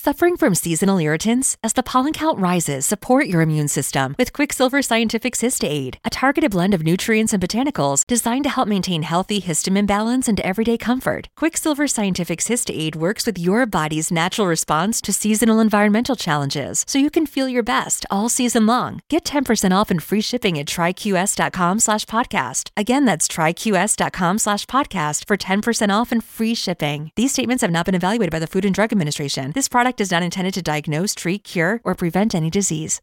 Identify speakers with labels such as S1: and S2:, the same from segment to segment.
S1: Suffering from seasonal irritants? As the pollen count rises, support your immune system with Quicksilver Scientific Cyst Aid, a targeted blend of nutrients and botanicals designed to help maintain healthy histamine balance and everyday comfort. Quicksilver Scientific Cyst Aid works with your body's natural response to seasonal environmental challenges, so you can feel your best all season long. Get 10% off and free shipping at tryqs.com/podcast. Again, that's tryqs.com/podcast for 10% off and free shipping. These statements have not been evaluated by the Food and Drug Administration. This product is not intended to diagnose, treat, cure, or prevent any disease.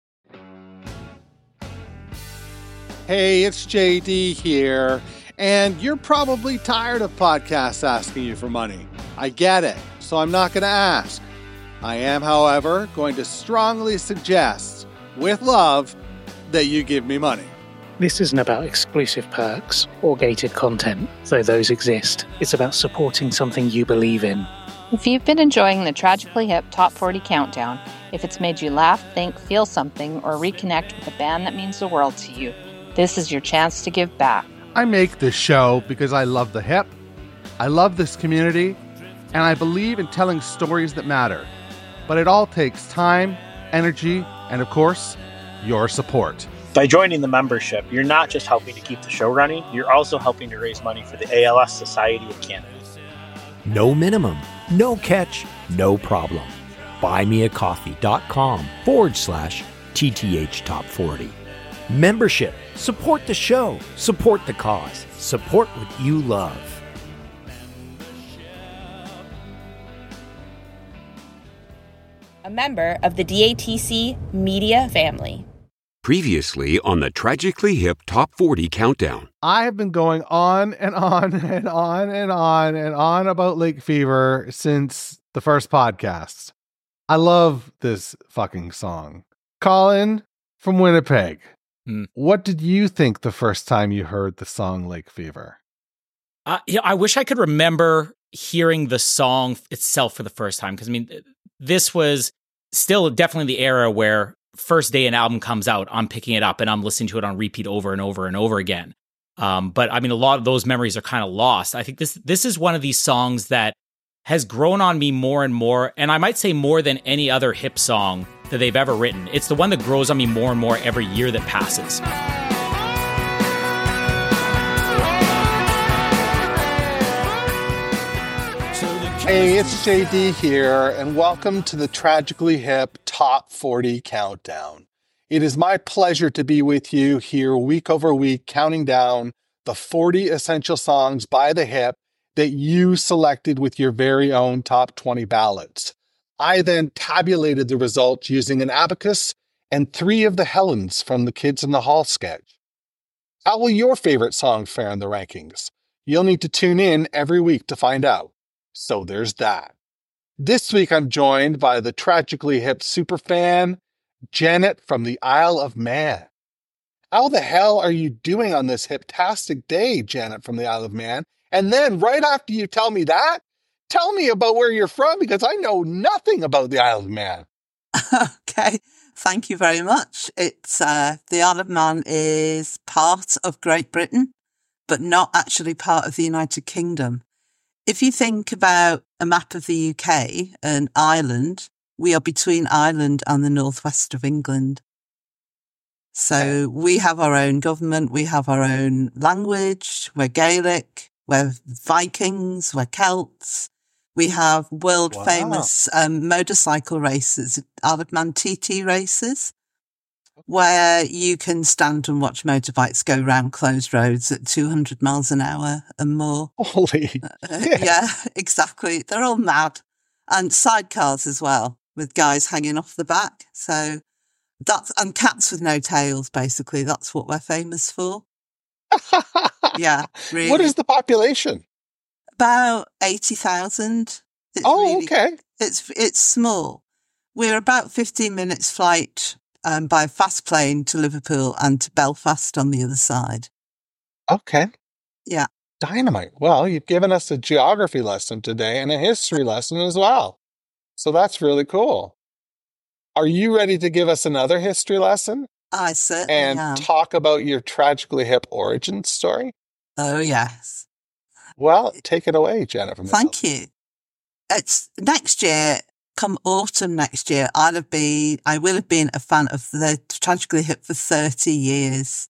S2: Hey, it's JD here, and you're probably tired of podcasts asking you for money. I get it, so I'm not going to ask. I am, however, going to strongly suggest, with love, that you give me money.
S3: This isn't about exclusive perks or gated content, though those exist. It's about supporting something you believe in.
S4: If you've been enjoying the Tragically Hip Top 40 Countdown, if it's made you laugh, think, feel something, or reconnect with a band that means the world to you, this is your chance to give back.
S5: I make this show because I love the hip, I love this community, and I believe in telling stories that matter. But it all takes time, energy, and of course, your support.
S6: By joining the membership, you're not just helping to keep the show running, you're also helping to raise money for the ALS Society of Canada.
S7: No minimum, no catch, no problem. buymeacoffee.com/TTH Top 40. Membership. Support the show. Support the cause. Support what you love.
S8: A member of the DATC Media family.
S9: Previously on the Tragically Hip Top 40 Countdown.
S5: I have been going on and on and on and on and on about Lake Fever since the first podcast. I love this fucking song. Colin from Winnipeg. What did you think the first time you heard the song Lake Fever?
S10: I wish I could remember hearing the song itself for the first time, because this was still definitely the era where first day an album comes out, I'm picking it up and I'm listening to it on repeat over and over and over again. But a lot of those memories are kind of lost. I think this is one of these songs that has grown on me more and more, and I might say more than any other hip song that they've ever written. It's the one that grows on me more and more every year that passes.
S2: Hey, it's JD here, and welcome to the Tragically Hip Top 40 Countdown. It is my pleasure to be with you here week over week, counting down the 40 essential songs by the hip that you selected with your very own top 20 ballots. I then tabulated the results using an abacus and 3 of the Helens from the Kids in the Hall sketch. How will your favorite song fare in the rankings? You'll need to tune in every week to find out. So there's that. This week I'm joined by the Tragically Hip superfan, Janet from the Isle of Man. How the hell are you doing on this hiptastic day, Janet from the Isle of Man? And then right after you tell me that, tell me about where you're from, because I know nothing about the Isle of Man.
S11: Okay, thank you very much. It's the Isle of Man is part of Great Britain, but not actually part of the United Kingdom. If you think about a map of the UK and Ireland, we are between Ireland and the northwest of England. So we have our own government, we have our own language, we're Gaelic, we're Vikings, we're Celts. We have world famous motorcycle races, Isle of Man TT races, where you can stand and watch motorbikes go round closed roads at 200 miles an hour and more.
S2: Holy.
S11: Yeah, exactly. They're all mad. And sidecars as well, with guys hanging off the back. So and cats with no tails, basically. That's what we're famous for. Yeah, really.
S2: What is the population?
S11: About 80,000.
S2: Okay.
S11: It's small. We're about 15 minutes flight by fast plane to Liverpool and to Belfast on the other side.
S2: Okay.
S11: Yeah.
S2: Dynamite. Well, you've given us a geography lesson today and a history lesson as well. So that's really cool. Are you ready to give us another history lesson?
S11: I certainly am.
S2: And talk about your Tragically Hip origin story?
S11: Oh, yes.
S2: Well, take it away, Jennifer.
S11: Thank you. It's next year, come autumn next year, I will have been a fan of the Tragically Hip for 30 years.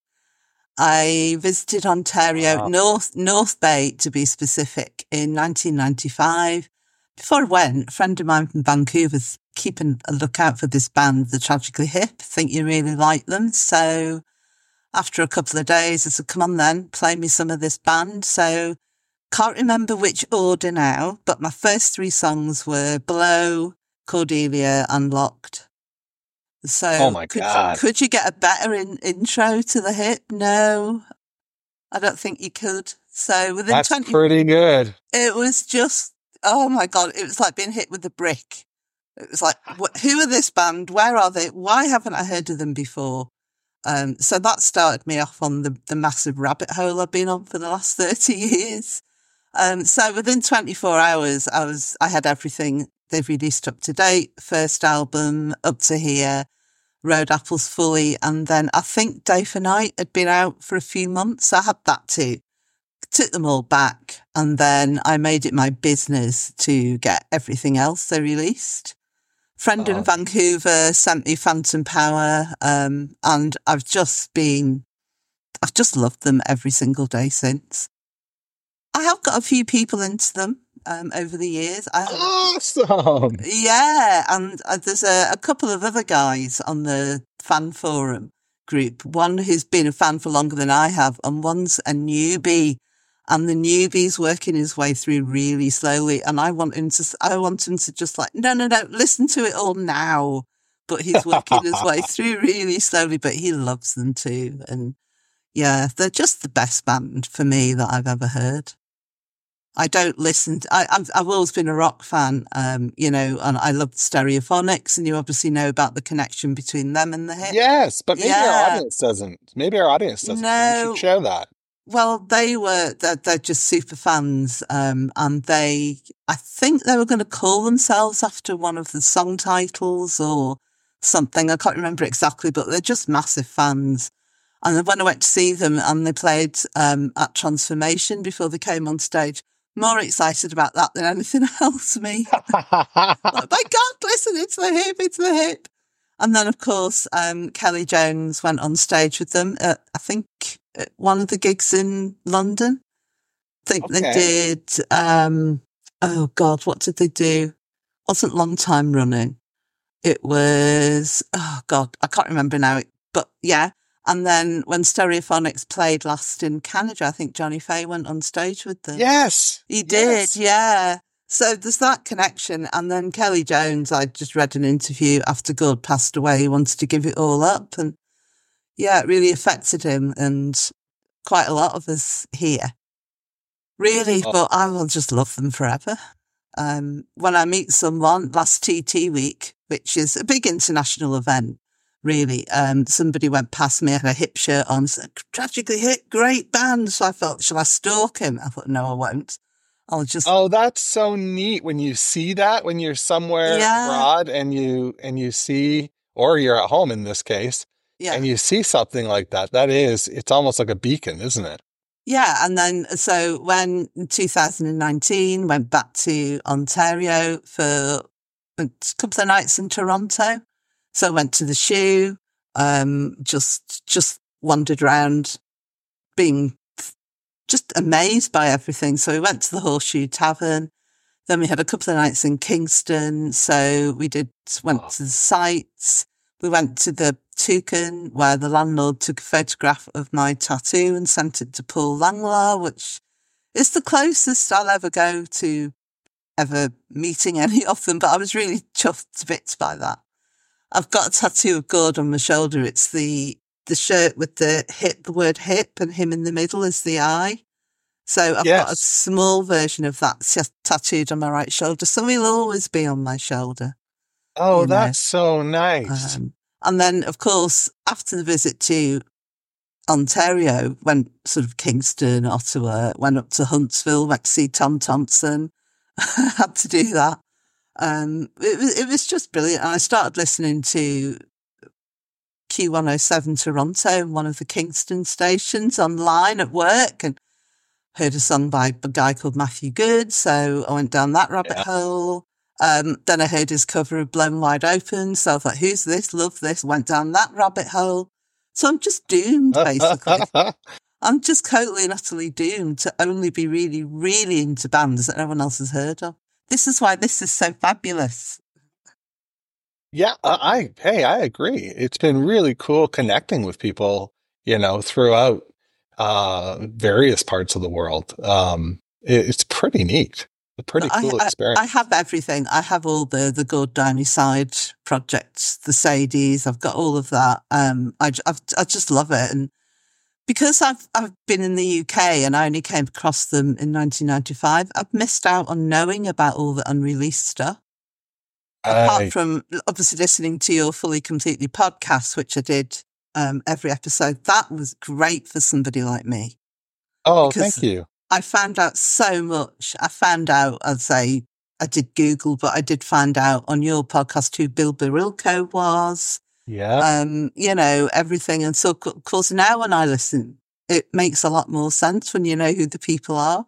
S11: I visited Ontario, North Bay to be specific, in 1995. Before I went, a friend of mine from Vancouver's keeping a lookout for this band, the Tragically Hip. I think you really like them. So after a couple of days, I said, come on then, play me some of this band. So can't remember which order now, but my first 3 songs were Blow, Cordelia, Unlocked. So
S2: oh my God.
S11: Could you get a better intro to the Hip? No, I don't think you could. So within
S2: That's pretty good.
S11: It was just, oh my God, it was like being hit with a brick. It was like, who are this band? Where are they? Why haven't I heard of them before? So that started me off on the massive rabbit hole I've been on for the last 30 years. So within 24 hours, I had everything they've released up to date. First album, Up to Here, Road Apples fully. And then I think Day for Night had been out for a few months. I had that too. Took them all back. And then I made it my business to get everything else they released. Friend in Vancouver sent me Phantom Power. And I've just loved them every single day since. I have got a few people into them over the years.
S2: Awesome!
S11: Yeah, and there's a couple of other guys on the fan forum group. One who's been a fan for longer than I have, and one's a newbie. And the newbie's working his way through really slowly. And I want him to just like, no, listen to it all now. But he's working his way through really slowly, but he loves them too. And yeah, they're just the best band for me that I've ever heard. I don't listen. I've always been a rock fan, and I love Stereophonics, and you obviously know about the connection between them and the Hip.
S2: Yes, but maybe our audience doesn't. No. You should share that.
S11: Well, they're just super fans, and I think they were going to call themselves after one of the song titles or something. I can't remember exactly, but they're just massive fans. And then when I went to see them and they played at Transformation before they came on stage, more excited about that than anything else, me. Like, my God, listen, it's the Hip. And then, of course, Kelly Jones went on stage with them at, I think, at one of the gigs in London. I think they did, what did they do? Wasn't long time running. It was, I can't remember now. But yeah. And then when Stereophonics played last in Canada, I think Johnny Faye went on stage with them.
S2: Yes.
S11: He did, yeah. So there's that connection. And then Kelly Jones, I just read an interview after Gord passed away. He wanted to give it all up. And yeah, it really affected him and quite a lot of us here. Really, but I will just love them forever. When I meet someone, last TT week, which is a big international event, really, somebody went past me, had a Hip shirt on, said, Tragically Hip, great band. So I thought, shall I stalk him? I thought, no, I won't. I'll just...
S2: Oh, that's so neat when you see that, when you're somewhere abroad and you see, or you're at home in this case, and you see something like that. It's almost like a beacon, isn't it?
S11: Yeah. And then, so when in 2019, went back to Ontario for a couple of nights in Toronto. So I went to the Shoe, just wandered around, being just amazed by everything. So we went to the Horseshoe Tavern. Then we had a couple of nights in Kingston. So we went to the sites. We went to the Toucan, where the landlord took a photograph of my tattoo and sent it to Paul Langlois, which is the closest I'll ever go to ever meeting any of them. But I was really chuffed to bits by that. I've got a tattoo of Gord on my shoulder. It's the shirt with the word hip, and him in the middle is the eye. So I've got a small version of that tattooed on my right shoulder. So he'll always be on my shoulder.
S2: Oh, that's so nice.
S11: And then, of course, after the visit to Ontario, went sort of Kingston, Ottawa, went up to Huntsville, went to see Tom Thompson. Had to do that. It was just brilliant. And I started listening to Q107 Toronto, one of the Kingston stations, online at work, and heard a song by a guy called Matthew Good. So I went down that rabbit hole. Then I heard his cover of Blown Wide Open. So I thought, who's this? Love this. Went down that rabbit hole. So I'm just doomed, basically. I'm just totally and utterly doomed to only be really, really into bands that no one else has heard of. This is why this is so fabulous.
S2: Yeah, I agree. It's been really cool connecting with people, throughout various parts of the world. It's pretty neat. A pretty cool experience.
S11: I have everything. I have all the Gord Downey side projects, the Sadies. I've got all of that. I just love it, and because I've been in the UK and I only came across them in 1995, I've missed out on knowing about all the unreleased stuff. Apart from obviously listening to your Fully Completely podcast, which I did every episode, that was great for somebody like me.
S2: Oh, thank you.
S11: I found out so much. I found out, I'd say, I did Google, but I did find out on your podcast who Bill Barilko was.
S2: Yeah.
S11: Everything. And so, of course, now when I listen, it makes a lot more sense when you know who the people are.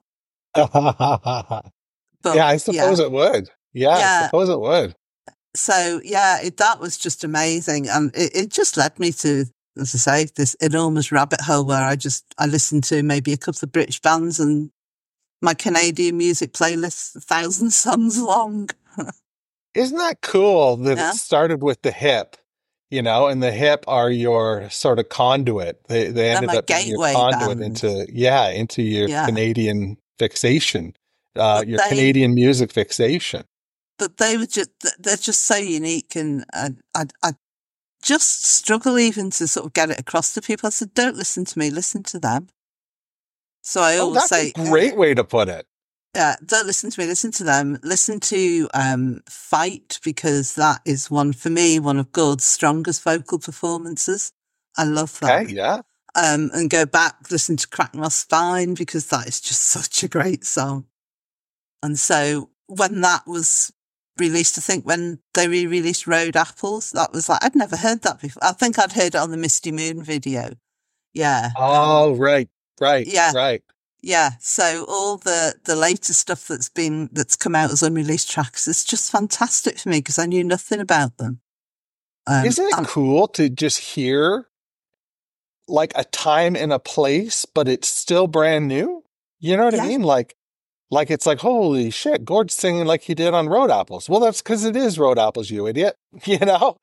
S2: But, yeah, I suppose it would. Yeah, I suppose it would.
S11: So, that was just amazing. And it just led me to, as I say, this enormous rabbit hole where I listened to maybe a couple of British bands and my Canadian music playlist, 1,000 songs long.
S2: Isn't that cool that it started with the Hip, and the Hip are your sort of conduit. They ended up being your conduit band. into your Canadian fixation, your Canadian music fixation.
S11: But they're just so unique, and I just struggle even to sort of get it across to people. I said, don't listen to me, listen to them. So I always say,
S2: that's a great way to put it.
S11: Yeah, don't listen to me, listen to them. Listen to Fight, because that is one of Gord's strongest vocal performances. I love that.
S2: Okay, yeah.
S11: And go back, listen to Crack My Spine, because that is just such a great song. And so when that was released, I think when they re-released Road Apples, that was like, I'd never heard that before. I think I'd heard it on the Misty Moon video. Yeah.
S2: Oh, right. Yeah. Right.
S11: Yeah. So all the latest stuff that's come out as unreleased tracks is just fantastic for me because I knew nothing about them.
S2: Isn't it cool to just hear like a time and a place, but it's still brand new? You know what I mean? Like it's like, holy shit, Gord's singing like he did on Road Apples. Well, that's because it is Road Apples, you idiot.
S11: Yeah,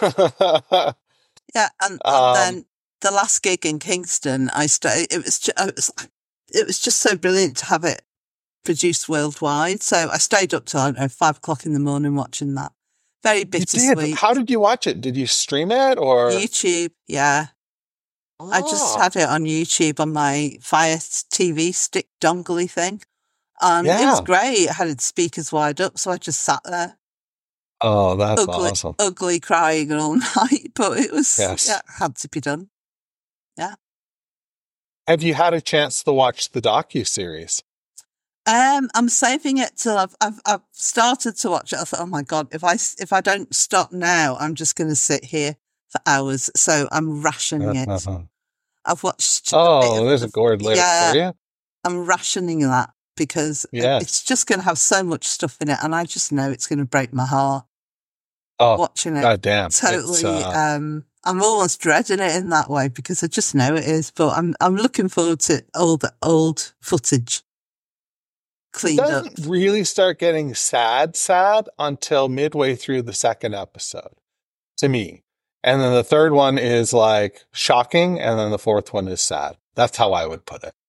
S11: and then the last gig in Kingston, it was just so brilliant to have it produced worldwide. So I stayed up till 5 o'clock in the morning watching that. Very bittersweet.
S2: How did you watch it? Did you stream it or
S11: YouTube? Yeah. Oh. I just had it on YouTube on my Fire TV stick dongly thing. And it was great. I had its speakers wide up, so I just sat there.
S2: Oh, that's awesome.
S11: Ugly crying all night, but it was, had to be done. Yeah.
S2: Have you had a chance to watch the docuseries?
S11: I'm saving it till I've started to watch it. I thought, oh my God, if I don't stop now, I'm just going to sit here for hours. So I'm rationing it. I've watched.
S2: Oh, there's a Gord lyric for you.
S11: I'm rationing that because it's just going to have so much stuff in it, and I just know it's going to break my heart.
S2: Oh,
S11: watching it.
S2: God damn.
S11: Totally. I'm almost dreading it in that way because I just know it is. But I'm looking forward to all the old footage. Cleaned up.
S2: It doesn't really start getting sad until midway through the second episode, to me. And then the third one is like shocking, and then the fourth one is sad. That's how I would put it.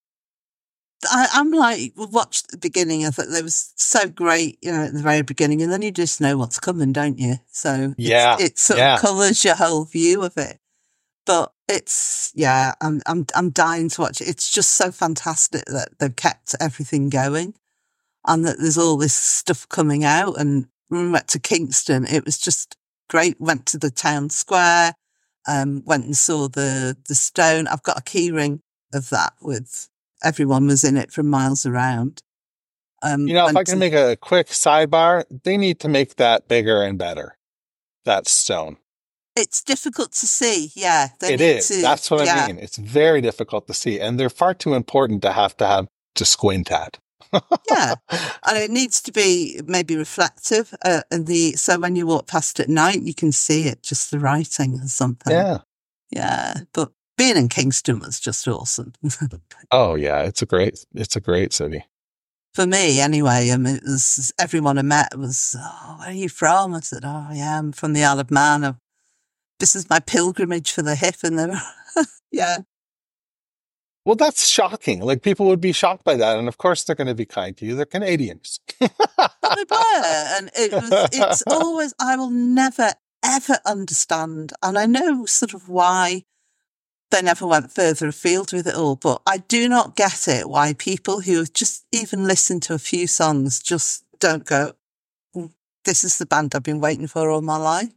S11: I'm like, watched the beginning. I thought it was so great, at the very beginning, and then you just know what's coming, don't you? So it sort of colours your whole view of it. But it's I'm dying to watch it. It's just so fantastic that they've kept everything going, and that there's all this stuff coming out. And when we went to Kingston, it was just great. Went to the town square, went and saw the stone. I've got a key ring of that with. Everyone was in it from miles around.
S2: If I can make a quick sidebar, they need to make that bigger and better. That stone.
S11: It's difficult to see. Yeah,
S2: it is. That's what I mean. It's very difficult to see, and they're far too important to have to squint at.
S11: Yeah, and it needs to be maybe reflective. So when you walk past at night, you can see it, just the writing or something. Yeah. But being in Kingston was just awesome.
S2: Oh yeah, it's a great city.
S11: For me, anyway. It was everyone I met was, "Oh, where are you from?" I said, "Oh, yeah, I'm from the Isle of Man. This is my pilgrimage for the hip," and they were, yeah.
S2: Well, that's shocking. Like, people would be shocked by that. And of course they're going to be kind to you. They're Canadians.
S11: They were. And it's always, I will never, ever understand. And I know sort of why they never went further afield with it all, but I do not get it why people who have just even listened to a few songs just don't go, "This is the band I've been waiting for all my life."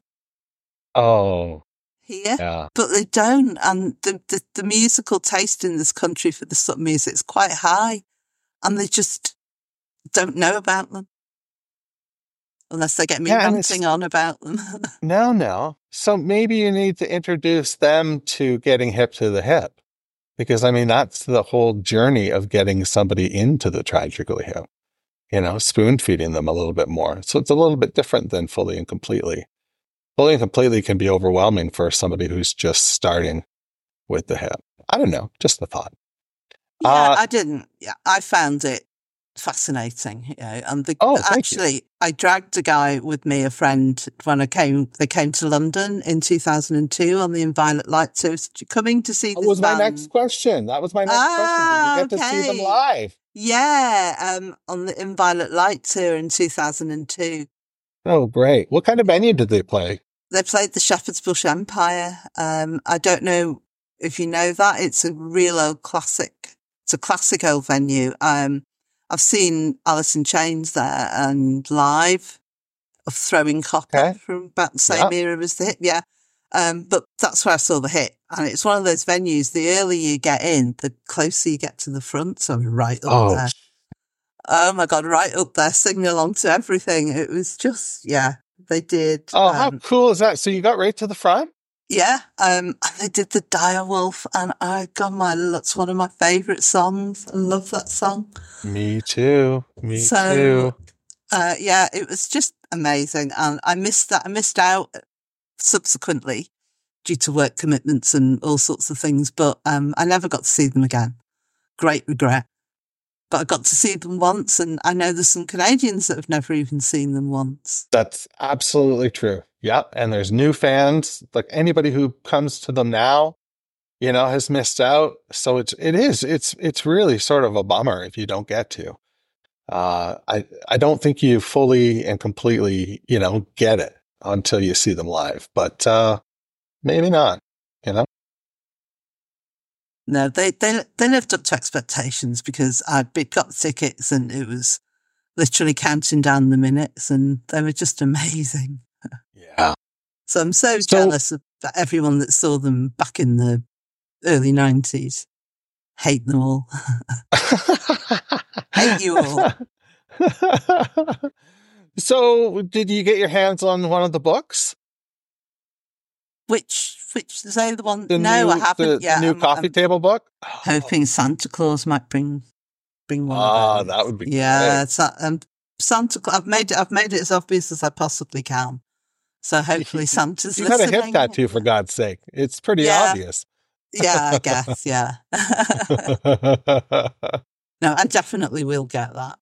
S2: Oh.
S11: Here,
S2: yeah.
S11: But they don't, and the musical taste in this country for the sort of music is quite high, and they just don't know about them unless they get me ranting on about them.
S2: No. So maybe you need to introduce them to getting hip to the hip, because I mean that's the whole journey of getting somebody into the Tragically Hip. Spoon feeding them a little bit more. So it's a little bit different than Fully and Completely. Fully and Completely can be overwhelming for somebody who's just starting with the hip. I don't know, just a thought.
S11: Yeah, I didn't. Yeah, I found it fascinating. And I dragged a guy with me, a friend, when they came to London in 2002 on the Inviolate Light Tour. Coming to see this
S2: was
S11: band.
S2: my next question. That was my next question. Did you get to see them live?
S11: Yeah, on the Inviolate Light Tour in 2002.
S2: Oh, great. What kind of venue did they play?
S11: They played the Shepherd's Bush Empire. I don't know if you know that. It's a real old classic. It's a classic old venue. I've seen Alice in Chains there and live of Throwing Copper from about the same era as the Hit. Yeah. But that's where I saw the Hit. And it's one of those venues, the earlier you get in, the closer you get to the front. So we're right up there. Oh my God, right up there, singing along to everything. It was just, they did.
S2: Oh, how cool is that? So you got right to the front?
S11: Yeah. And they did the Direwolf, and that's one of my favourite songs. I love that song.
S2: Me too. Me too.
S11: It was just amazing. And I missed that. I missed out subsequently due to work commitments and all sorts of things, but I never got to see them again. Great regret. But I got to see them once, and I know there's some Canadians that have never even seen them once.
S2: That's absolutely true. Yep. And there's new fans. Like, anybody who comes to them now, has missed out. So it's really sort of a bummer if you don't get to. I don't think you fully and completely, get it until you see them live, but maybe not,
S11: No, they lived up to expectations, because I'd got the tickets and it was literally counting down the minutes, and they were just amazing.
S2: Yeah.
S11: So I'm so jealous of everyone that saw them back in the early 90s. Hate them all. Hate you all.
S2: So did you get your hands on one of the books?
S11: Which is the one? No, I haven't.
S2: The new coffee table book?
S11: Hoping Santa Claus might bring one.
S2: Oh, that would be great.
S11: It's Santa Claus. I've made it as obvious as I possibly can. So hopefully Santa's
S2: listening. You got a hip tattoo, for God's sake. It's pretty obvious.
S11: Yeah, I guess. Yeah. No, I definitely will get that.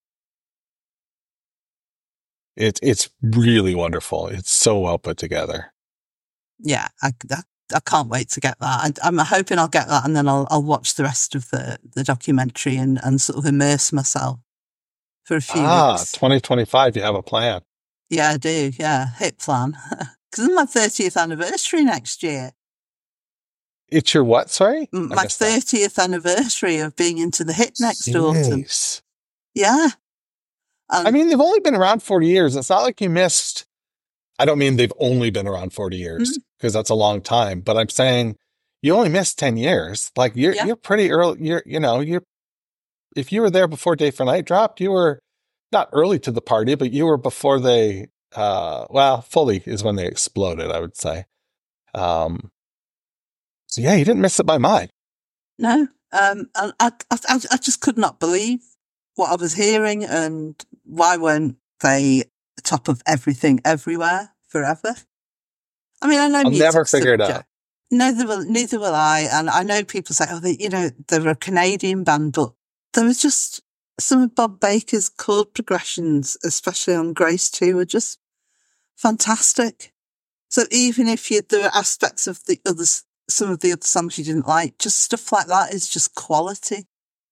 S2: It's really wonderful. It's so well put together.
S11: Yeah, I can't wait to get that. I'm hoping I'll get that, and then I'll watch the rest of the documentary and sort of immerse myself for a few weeks.
S2: 2025, you have a plan.
S11: Yeah, I do. Yeah, hip plan. Because it's my 30th anniversary next year.
S2: It's your what? Sorry?
S11: My 30th anniversary of being into the Hit next autumn. Yeah.
S2: I mean, they've only been around 40 years. It's not like you missed. I don't mean they've only been around 40 years, because that's a long time. But I'm saying you only missed 10 years. Like, you're pretty early. If you were there before Day for Night dropped, you were not early to the party, but you were before they, Fully is when they exploded, I would say. So yeah, you didn't miss it by mine.
S11: No. I just could not believe what I was hearing, and why weren't they top of everything everywhere forever? I mean, I know
S2: I'll never figure it out.
S11: Neither will I. And I know people say, oh, they're a Canadian band, but there was just some of Bob Baker's chord progressions, especially on Grace 2, were just fantastic. So even if there were aspects of some of the other songs you didn't like, just stuff like that is just quality.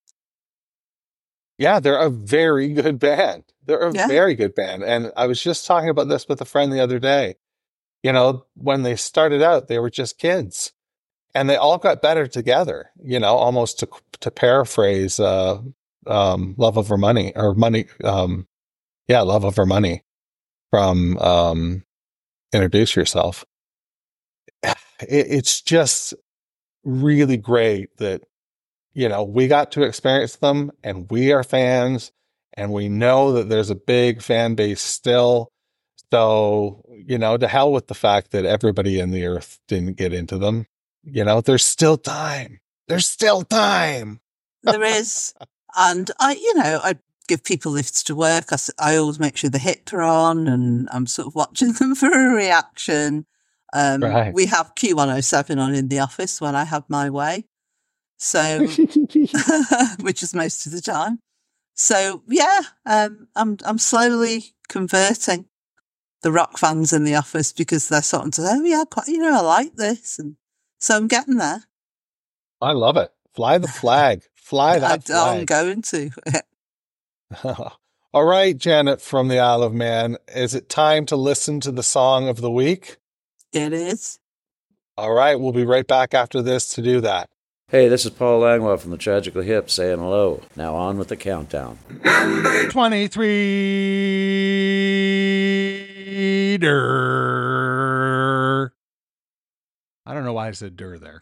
S2: Yeah, they're a very good band. They're a very good band. And I was just talking about this with a friend the other day. You know, when they started out, they were just kids. And they all got better together, you know, almost to paraphrase Love Over Money, or Money. Love Over Money from Introduce Yourself. It's just really great that, you know, we got to experience them, and we are fans, and we know that there's a big fan base still. So, you know, to hell with the fact that everybody in the earth didn't get into them. You know, there's still time. There's still time.
S11: There is. And I give people lifts to work. I always make sure the hits are on, and I'm sort of watching them for a reaction.
S2: Right.
S11: We have Q107 on in the office when I have my way. So, which is most of the time. So yeah, I'm slowly converting the rock fans in the office, because they're starting to say, oh yeah, I like this. And so I'm getting there.
S2: I love it. Fly the flag. Fly that flag.
S11: I'm going to.
S2: All right, Janet from the Isle of Man, is it time to listen to the song of the week?
S11: It is.
S2: All right, we'll be right back after this to do that.
S12: Hey, this is Paul Langlois from the Tragically Hip saying hello. Now on with the countdown.
S5: 23. Durr. I don't know why I said Durr there.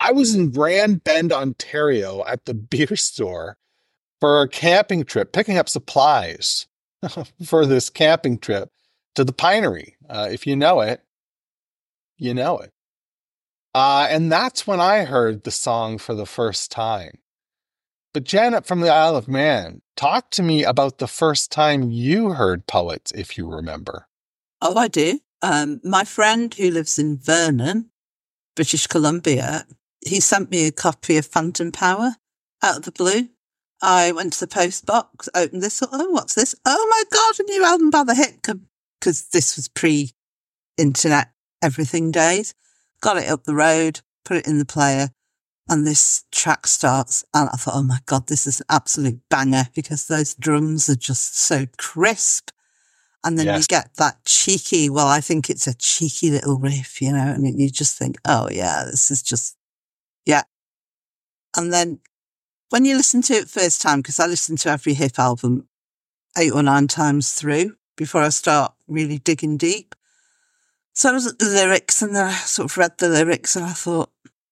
S2: I was in Grand Bend, Ontario at the beer store for a camping trip, picking up supplies for this camping trip to the Pinery. If you know it, you know it. And that's when I heard the song for the first time. But Janet from the Isle of Man, talk to me about the first time you heard Poets, if you remember.
S11: Oh, I do. My friend who lives in Vernon, British Columbia, he sent me a copy of Phantom Power out of the blue. I went to the post box, opened this, thought, oh, what's this? Oh my God, a new album by The Hit, because this was pre-internet everything days. Got it up the road, put it in the player, and this track starts, and I thought, oh my God, this is an absolute banger, because those drums are just so crisp. And then you get that cheeky, well, I think it's a cheeky little riff, you know, and you just think, oh yeah, this is just, yeah. And then when you listen to it first time, because I listen to every Hip album 8 or 9 times through before I start really digging deep. So I was at the lyrics, and then I sort of read the lyrics, and I thought,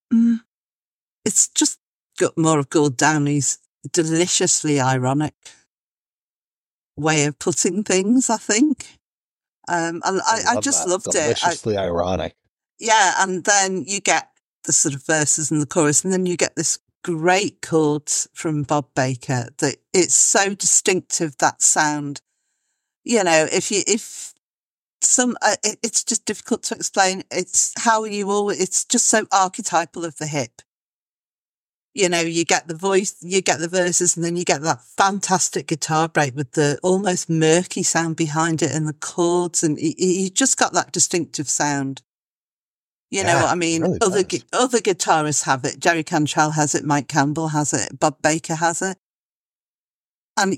S11: it's just got more of Gord Downey's deliciously ironic way of putting things, I think. And I just loved it.
S2: Deliciously ironic.
S11: Yeah, and then you get the sort of verses and the chorus, and then you get this great chords from Bob Baker that it's so distinctive, that sound. You know, it's just difficult to explain. It's it's just so archetypal of the Hip. You know, you get the voice, you get the verses, and then you get that fantastic guitar break with the almost murky sound behind it and the chords, and you just got that distinctive sound. You know what I mean? Really other guitarists have it. Jerry Cantrell has it. Mike Campbell has it. Bob Baker has it. And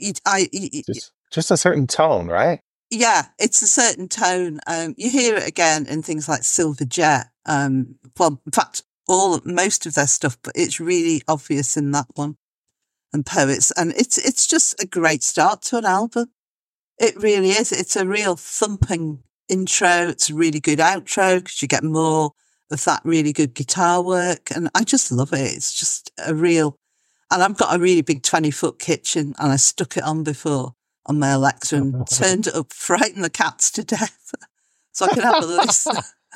S2: just a certain tone, right?
S11: Yeah, it's a certain tone. You hear it again in things like Silver Jet. Well, in fact, most of their stuff, but it's really obvious in that one, and Poets, and it's just a great start to an album. It really is. It's a real thumping intro. It's a really good outro because you get more of that really good guitar work, and I just love it. It's just and I've got a really big 20-foot kitchen, and I stuck it on before on my Alexa and turned it up, frightened the cats to death, so I can have a listen.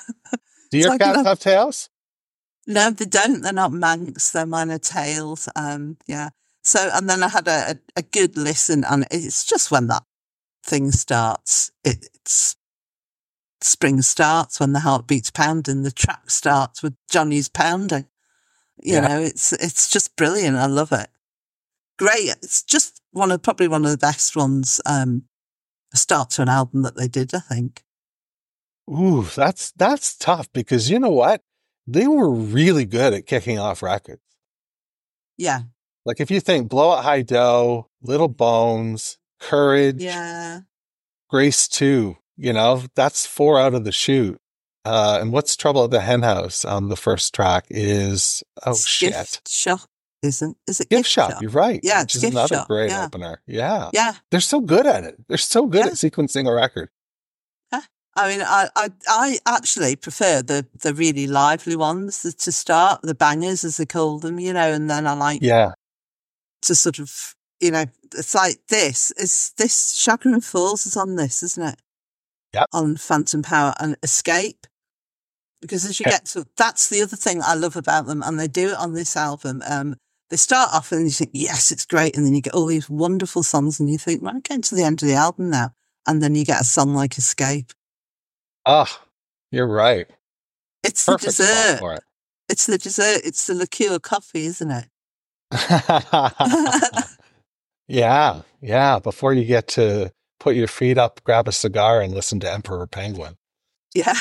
S2: Do your cats have tails?
S11: No, they don't. They're not Manx. They're mine are tails. Yeah. So, and then I had a good listen, and it's just when that thing starts, it's spring starts, when the heart beats pounding, the track starts with Johnny's pounding. You know, it's just brilliant. I love it. Great. It's just probably one of the best ones, a start to an album that they did, I think.
S2: Ooh, that's tough, because you know what? They were really good at kicking off records.
S11: Yeah.
S2: Like if you think Blow Out High Dough, Little Bones, Courage, Grace 2, you know, that's 4 out of the chute. And What's Trouble at the Hen House on the first track is,
S11: Gift Shop, is it
S2: Gift Shop? You're right.
S11: Yeah,
S2: which is another
S11: Shop.
S2: great opener. Yeah.
S11: Yeah.
S2: They're so good at it. They're so good at sequencing a record.
S11: I mean, I actually prefer the really lively ones to start, the bangers as they call them, you know, and then I like to sort of, you know, it's like this Chagrin Falls is on this, isn't it?
S2: Yeah.
S11: On Phantom Power and Escape. Because as you get to, that's the other thing I love about them, and they do it on this album. They start off and you think, yes, it's great, and then you get all these wonderful songs and you think, well, I'm getting to the end of the album now. And then you get a song like Escape.
S2: Oh, you're right.
S11: It's
S2: Perfect
S11: the dessert.
S2: For it.
S11: It's the dessert. It's the liqueur coffee, isn't it?
S2: Yeah. Before you get to put your feet up, grab a cigar, and listen to Emperor Penguin.
S11: Yeah.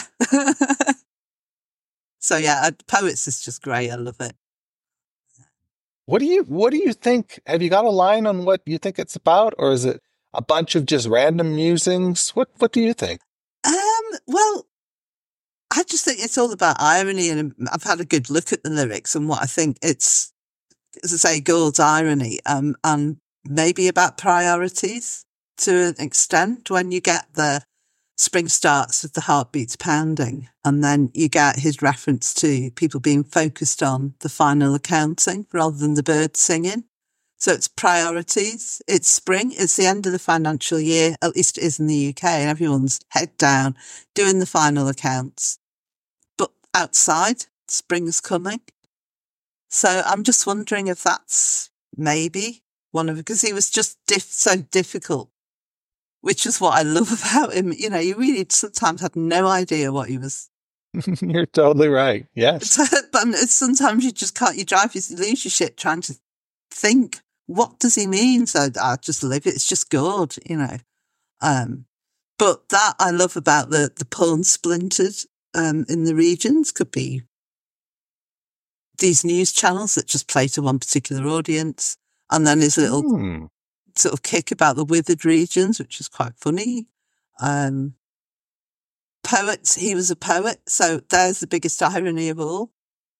S11: So yeah, Poets is just great. I love it.
S2: What do you think? Have you got a line on what you think it's about, or is it a bunch of just random musings? What do you think?
S11: Well, I just think it's all about irony, and I've had a good look at the lyrics and what I think it's, as I say, Gord's irony, and maybe about priorities to an extent when you get the spring starts with the heartbeats pounding, and then you get his reference to people being focused on the final accounting rather than the birds singing. So it's priorities. It's spring. It's the end of the financial year. At least it is in the UK, and everyone's head down doing the final accounts. But outside, spring's coming. So I'm just wondering if that's maybe one of it, because he was just so difficult, which is what I love about him. You know, you really sometimes had no idea what he was.
S2: You're totally right. Yes.
S11: But sometimes you just can't, you lose your shit trying to think, what does he mean? So I just live it. It's just good, you know. But that I love about the pawn splintered in the regions could be these news channels that just play to one particular audience. And then his little sort of kick about the withered regions, which is quite funny. Poets, he was a poet. So there's the biggest irony of all.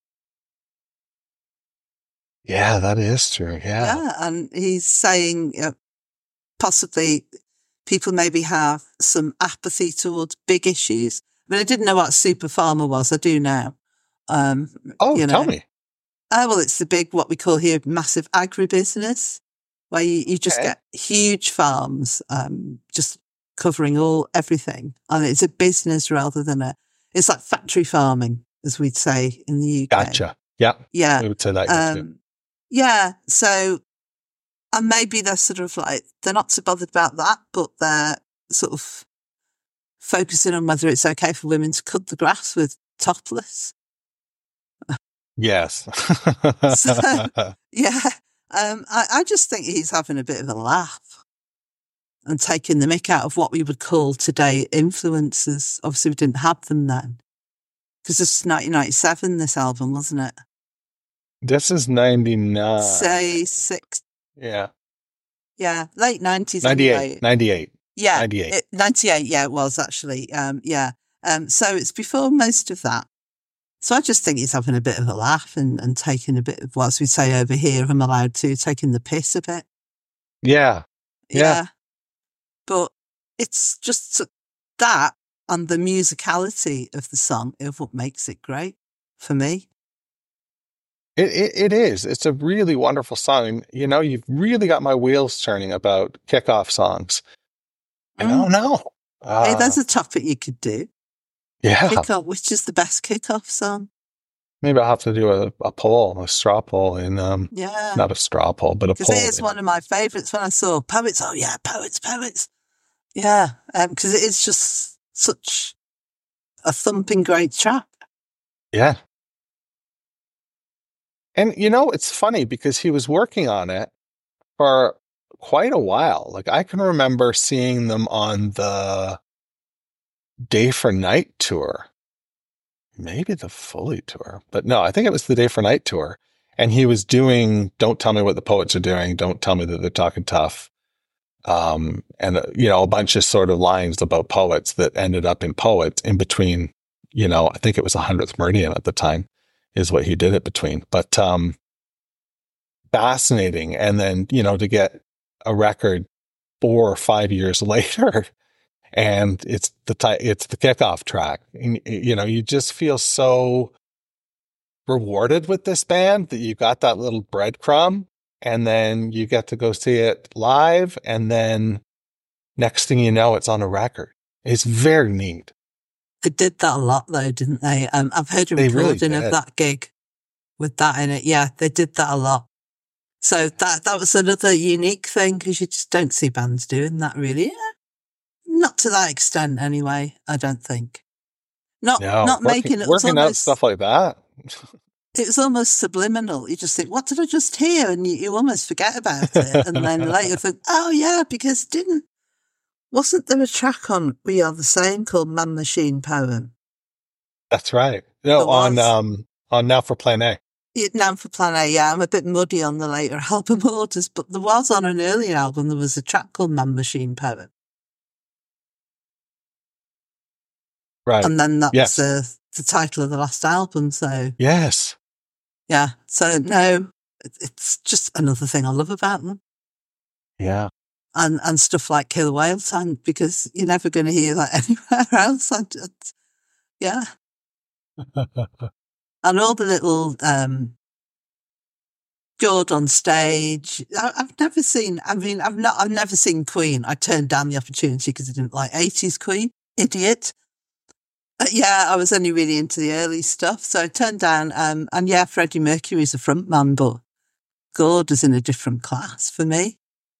S2: Yeah, that is true.
S11: Yeah, and he's saying possibly people maybe have some apathy towards big issues. I mean, I didn't know what super farmer was. I do now.
S2: Tell me.
S11: Well, it's the big, what we call here, massive agribusiness, where you just get huge farms, just covering everything. And it's a business rather than it's like factory farming, as we'd say in the UK.
S2: Gotcha. Yeah.
S11: Yeah.
S2: We would say that too.
S11: Yeah. So, and maybe they're sort of like, they're not so bothered about that, but they're sort of focusing on whether it's okay for women to cut the grass with topless.
S2: Yes.
S11: So, yeah. I just think he's having a bit of a laugh and taking the mick out of what we would call today influencers. Obviously, we didn't have them then. Because this is 1997, this album, wasn't it?
S2: This is 99.
S11: Say 6.
S2: Yeah.
S11: Yeah, late 90s.
S2: 98. 98.
S11: Yeah.
S2: 98.
S11: 98, yeah, it was actually. Yeah. So it's before most of that. So I just think he's having a bit of a laugh and taking a bit of, what we say over here, if I'm allowed to, taking the piss a bit.
S2: Yeah.
S11: Yeah. But it's just that and the musicality of the song is what makes it great for me.
S2: It is. It's a really wonderful song. You know, you've really got my wheels turning about kickoff songs. I don't know.
S11: Hey, there's a topic you could do.
S2: Yeah.
S11: Kickoff, which is the best kickoff song?
S2: Maybe I'll have to do a poll, a straw poll in, not a straw poll, but a poll.
S11: Because it is one of my favourites when I saw poets. Oh yeah, poets. Yeah. Because it is just such a thumping great track.
S2: Yeah. And, you know, it's funny because he was working on it for quite a while. Like, I can remember seeing them on the Day for Night tour, maybe the Fully tour, but no, I think it was the Day for Night tour. And he was doing Don't Tell Me What the Poets Are Doing, Don't Tell Me That They're Talking Tough. And, you know, a bunch of sort of lines about poets that ended up in Poets in between, you know, I think it was 100th Meridian at the time is what he did it between. But fascinating. And then, you know, to get a record 4 or 5 years later, and it's the kickoff track. And, you know, you just feel so rewarded with this band that you got that little breadcrumb, and then you get to go see it live, and then next thing you know, it's on a record. It's very neat.
S11: They did that a lot, though, didn't they? I've heard a recording of that gig with that in it. Yeah, they did that a lot. So that was another unique thing, because you just don't see bands doing that, really. Yeah. Not to that extent, anyway. I don't think. Not making it
S2: working out stuff like that.
S11: It was almost subliminal. You just think, "What did I just hear?" And you almost forget about it, and then later think, "Oh yeah, because wasn't there a track on We Are the Same called Man Machine Poem?"
S2: That's right. No, on Now for Plan A.
S11: Now for Plan A, yeah. I'm a bit muddy on the later album orders, but there was on an earlier album, there was a track called Man Machine Poem.
S2: Right.
S11: And then that's the title of the last album, so...
S2: Yes.
S11: Yeah, so no, it's just another thing I love about them.
S2: Yeah.
S11: and stuff like Killer Whale Tank, because you're never going to hear that anywhere else. Yeah. And all the little George on stage. I've never seen Queen. I turned down the opportunity because I didn't like 80s Queen. Idiot. Yeah, I was only really into the early stuff, so I turned down. And yeah, Freddie Mercury's a front man, but Gord is in a different class for me.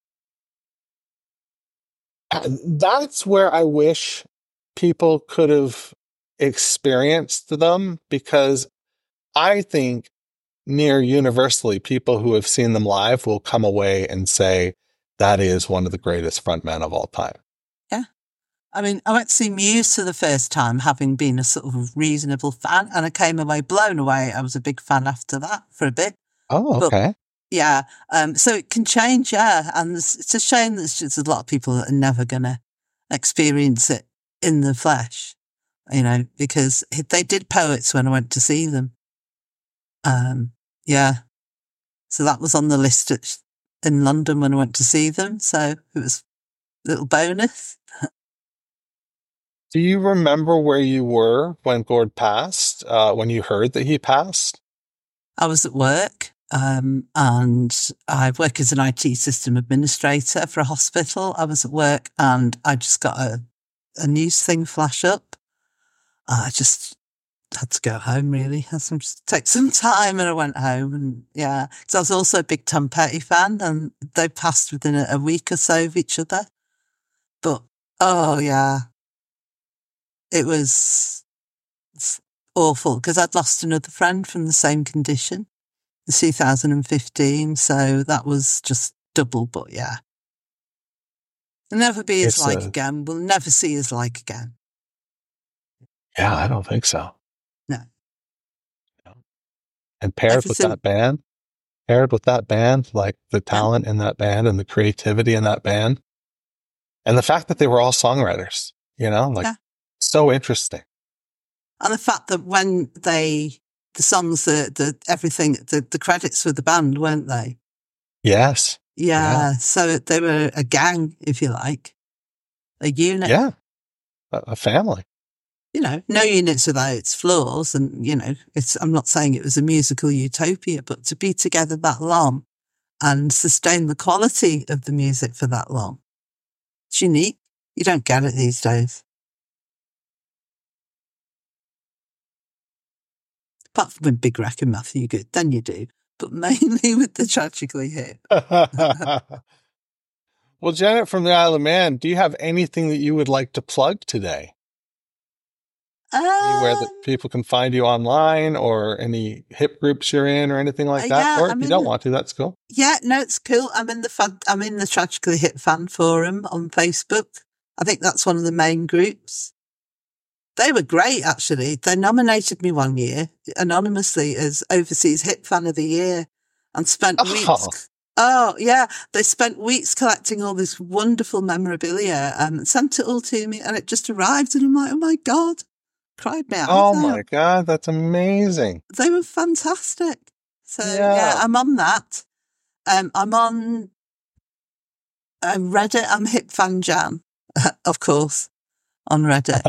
S2: That's where I wish people could have experienced them, because I think near universally people who have seen them live will come away and say that is one of the greatest frontmen of all time.
S11: Yeah. I mean, I went to see Muse for the first time, having been a sort of reasonable fan, and I came away blown away. I was a big fan after that for a bit.
S2: Oh, okay.
S11: But, yeah. So it can change, yeah. And it's a shame that there's a lot of people that are never going to experience it in the flesh, because they did Poets when I went to see them. Yeah. So that was on the list in London when I went to see them. So it was a little bonus.
S2: Do you remember where you were when Gord passed, when you heard that he passed?
S11: I was at work, and I work as an IT system administrator for a hospital. I was at work and I just got a news thing flash up. I just had to go home, really. I had to take some time, and I went home. And yeah, because I was also a big Tom Petty fan, and they passed within a week or so of each other. But, oh yeah, it was awful, because I'd lost another friend from the same condition in 2015. So that was just double, but yeah. We'll never be as like again. We'll never see as like again.
S2: Yeah, I don't think so.
S11: No.
S2: And paired with that band, like the talent in that band and the creativity in that band, and the fact that they were all songwriters, so interesting.
S11: And the fact that when the songs, everything, the credits were the band, weren't they?
S2: Yes.
S11: Yeah. So they were a gang, if you like, a unit.
S2: Yeah. A family.
S11: No unit's without its flaws, and, I'm not saying it was a musical utopia, but to be together that long and sustain the quality of the music for that long, it's unique. You don't get it these days. Apart from when Big Wreck and Matthew Good, then you do, but mainly with the Tragically Hip.
S2: Well, Janet from the Isle of Man, do you have anything that you would like to plug today? Anywhere that people can find you online, or any hip groups you're in, or anything like that?
S11: Yeah,
S2: or if you don't want to, that's cool.
S11: Yeah, no, it's cool. I'm in the Tragically Hip fan forum on Facebook. I think that's one of the main groups. They were great, actually. They nominated me one year anonymously as Overseas Hip Fan of the Year, and spent weeks. Oh, yeah. They spent weeks collecting all this wonderful memorabilia and sent it all to me, and it just arrived, and I'm like, oh my God. Cried me out.
S2: Oh my God, that's amazing.
S11: They were fantastic. So yeah, I'm on that. I'm on Reddit. I'm Hip Fan Jam, of course, on Reddit.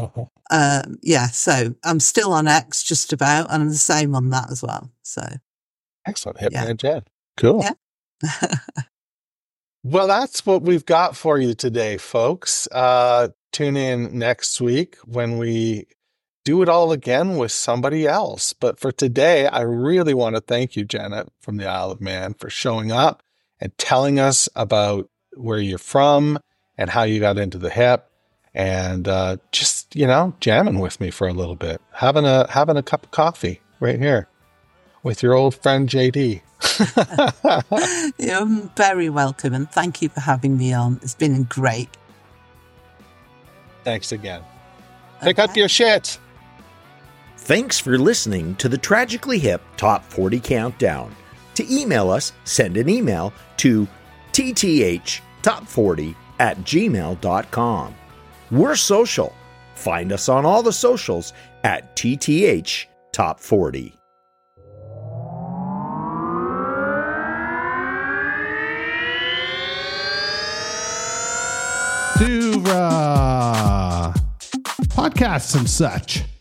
S11: So I'm still on X just about, and I'm the same on that as well. So
S2: excellent. Hip Fan Jam. Cool.
S11: Yeah.
S2: Well, that's what we've got for you today, folks. Tune in next week when we do it all again with somebody else. But for today, I really want to thank you, Janet from the Isle of Man, for showing up and telling us about where you're from and how you got into the hip, and just, jamming with me for a little bit, having a cup of coffee right here with your old friend JD.
S11: You're very welcome, and thank you for having me on. It's been great.
S2: Thanks again. Pick up your shit.
S7: Thanks for listening to the Tragically Hip Top 40 Countdown. To email us, send an email to ttthtop40@gmail.com. We're social. Find us on all the socials at TTH Top 40.
S5: podcasts and such.